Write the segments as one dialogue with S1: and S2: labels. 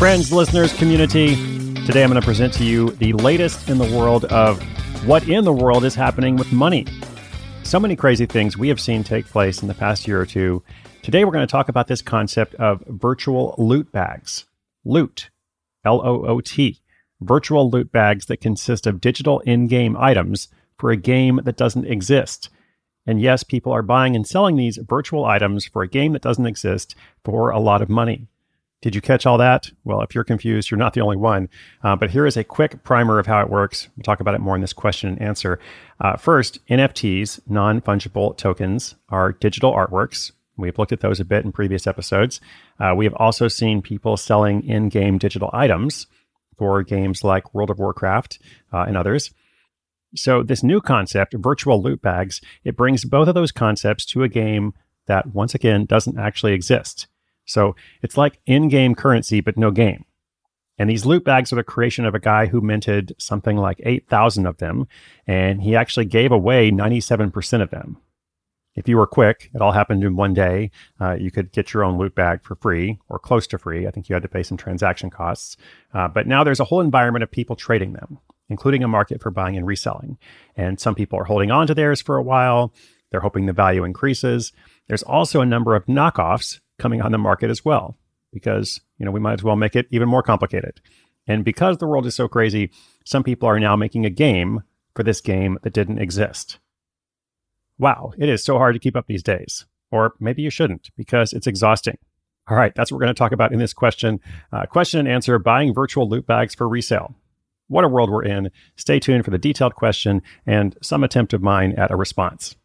S1: Friends, listeners, community, today I'm going to present to you the latest in the world of what in the world is happening with money. So many crazy things we have seen take place in the past year or two. Today we're going to talk about this concept of virtual loot bags. Loot, L-O-O-T, virtual loot bags that consist of digital in-game items for a game that doesn't exist. And yes, people are buying and selling these virtual items for a game that doesn't exist for a lot of money. Did you catch all that? Well, if you're confused, you're not the only one. But here is a quick primer of how it works. We'll talk about it more in this question and answer. First, NFTs, non-fungible tokens, are digital artworks. We've looked at those a bit in previous episodes. We have also seen people selling in-game digital items for games like World of Warcraft and others. So this new concept, virtual loot bags, it brings both of those concepts to a game that, once again, doesn't actually exist. So it's like in-game currency, but no game. And these loot bags are the creation of a guy who minted something like 8,000 of them, and he actually gave away 97% of them. If you were quick, it all happened in one day. You could get your own loot bag for free or close to free. I think you had to pay some transaction costs. But now there's a whole environment of people trading them, including a market for buying and reselling. And some people are holding on to theirs for a while. They're hoping the value increases. There's also a number of knockoffs coming on the market as well, because, we might as well make it even more complicated. And because the world is so crazy, some people are now making a game for this game that didn't exist. Wow, it is so hard to keep up these days. Or maybe you shouldn't, because it's exhausting. All right, that's what we're going to talk about in this question. Question and answer, buying virtual loot bags for resale. What a world we're in. Stay tuned for the detailed question and some attempt of mine at a response.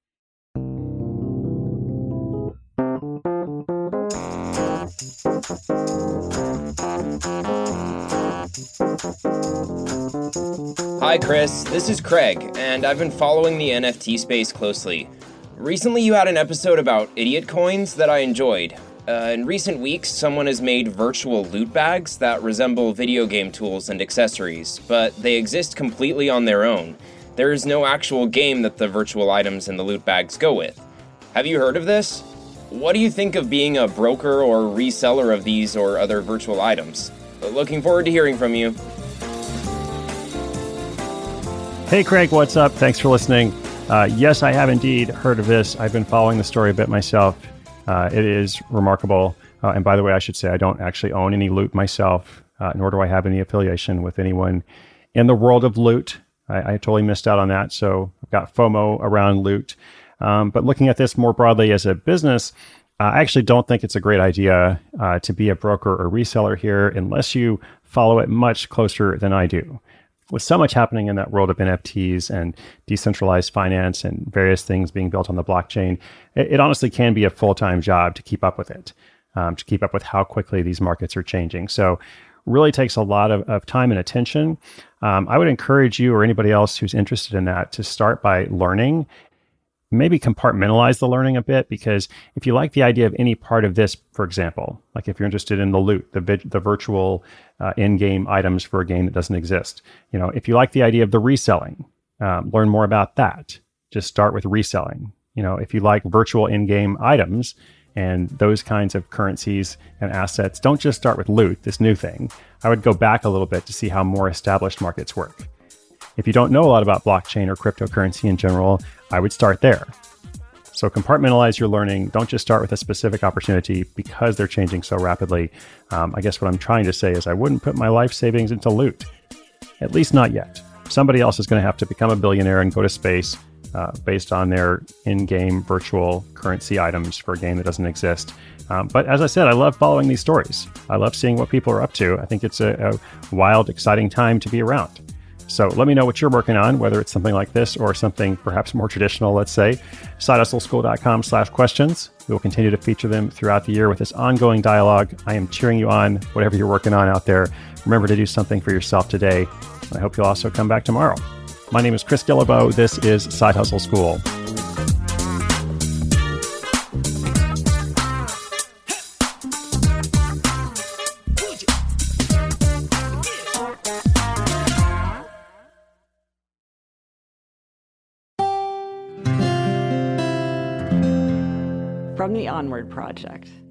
S2: Hi Chris, this is Craig, and I've been following the NFT space closely. Recently you had an episode about idiot coins that I enjoyed. In recent weeks, someone has made virtual loot bags that resemble video game tools and accessories, but they exist completely on their own. There is no actual game that the virtual items in the loot bags go with. Have you heard of this? What do you think of being a broker or reseller of these or other virtual items? Looking forward to hearing from you.
S1: Hey Craig, what's up? Thanks for listening. Yes, I have indeed heard of this. I've been following the story a bit myself. It is remarkable. And by the way, I should say I don't actually own any loot myself, nor do I have any affiliation with anyone in the world of loot. I totally missed out on that. So I've got FOMO around loot. But looking at this more broadly as a business, I actually don't think it's a great idea to be a broker or reseller here unless you follow it much closer than I do. With so much happening in that world of NFTs and decentralized finance and various things being built on the blockchain, it honestly can be a full-time job to keep up with it, to keep up with how quickly these markets are changing. So really takes a lot of time and attention. I would encourage you or anybody else who's interested in that to start by learning. Maybe compartmentalize the learning a bit, because if you like the idea of any part of this, for example, like if you're interested in the loot, the virtual in-game items for a game that doesn't exist, if you like the idea of the reselling, learn more about that. Just start with reselling. If you like virtual in-game items and those kinds of currencies and assets, don't just start with loot, this new thing. I would go back a little bit to see how more established markets work. If you don't know a lot about blockchain or cryptocurrency in general, I would start there. So compartmentalize your learning. Don't just start with a specific opportunity because they're changing so rapidly. I guess what I'm trying to say is I wouldn't put my life savings into loot, at least not yet. Somebody else is going to have to become a billionaire and go to space based on their in-game virtual currency items for a game that doesn't exist. But as I said, I love following these stories. I love seeing what people are up to. I think it's a wild, exciting time to be around. So let me know what you're working on, whether it's something like this or something perhaps more traditional, let's say. SideHustleSchool.com/questions. We will continue to feature them throughout the year with this ongoing dialogue. I am cheering you on, whatever you're working on out there. Remember to do something for yourself today. I hope you'll also come back tomorrow. My name is Chris Guillebeau. This is Side Hustle School.
S3: From the Onward Project.